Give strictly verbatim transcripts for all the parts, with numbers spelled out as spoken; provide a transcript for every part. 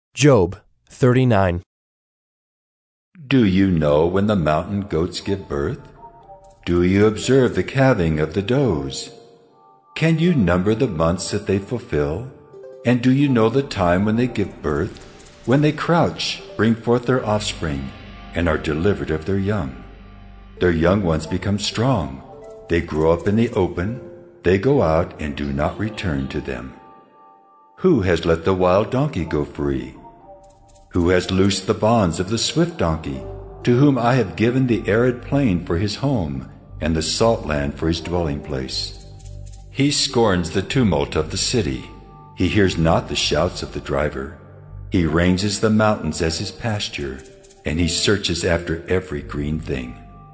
Job thirty-nine. Do you know when the mountain goats give birth? Do you observe the calving of the does? Can you number the months that they fulfill? And do you know the time when they give birth? When they crouch, bring forth their offspring, and are delivered of their young. Their young ones become strong. They grow up in the open. They go out and do not return to them. Who has let the wild donkey go free? Who has loosed the bonds of the swift donkey, to whom I have given the arid plain for his home, and the salt land for his dwelling place? He scorns the tumult of the city. He hears not the shouts of the driver. He ranges the mountains as his pasture, and he searches after every green thing.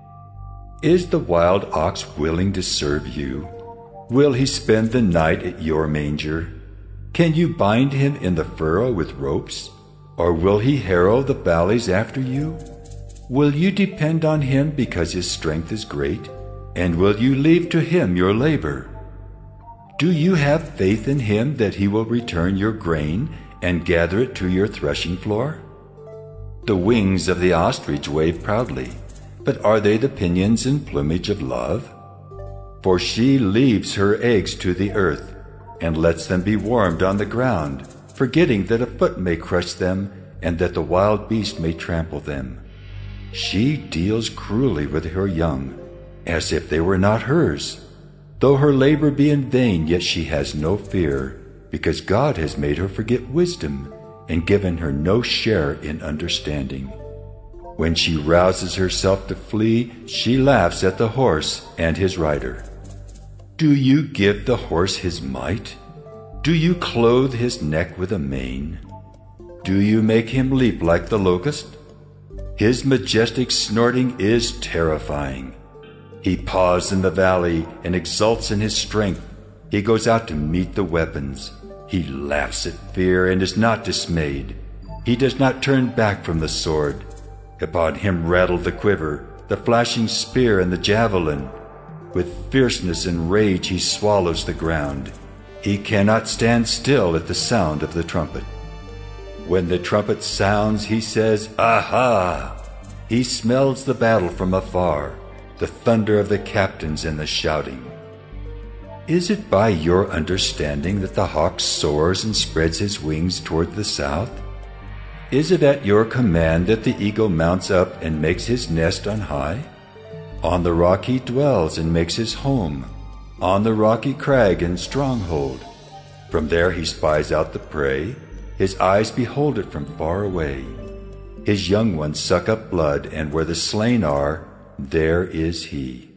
Is the wild ox willing to serve you? Will he spend the night at your manger? Can you bind him in the furrow with ropes? Or will he harrow the valleys after you? Will you depend on him because his strength is great? And will you leave to him your labor? Do you have faith in him that he will return your grain and gather it to your threshing floor? The wings of the ostrich wave proudly, but are they the pinions and plumage of love? For she leaves her eggs to the earth and lets them be warmed on the ground, forgetting that a foot may crush them and that the wild beast may trample them. She deals cruelly with her young, as if they were not hers. Though her labor be in vain, yet she has no fear, because God has made her forget wisdom and given her no share in understanding. When she rouses herself to flee, she laughs at the horse and his rider. Do you give the horse his might? Do you clothe his neck with a mane? Do you make him leap like the locust? His majestic snorting is terrifying. He paws in the valley and exults in his strength. He goes out to meet the weapons. He laughs at fear and is not dismayed. He does not turn back from the sword. Upon him rattle the quiver, the flashing spear and the javelin. With fierceness and rage he swallows the ground. He cannot stand still at the sound of the trumpet. When the trumpet sounds, he says, "Aha!" He smells the battle from afar, the thunder of the captains and the shouting. Is it by your understanding that the hawk soars and spreads his wings toward the south? Is it at your command that the eagle mounts up and makes his nest on high? On the rock he dwells and makes his home, on the rocky crag and stronghold. From there he spies out the prey. His eyes behold it from far away. His young ones suck up blood, and where the slain are, there is he.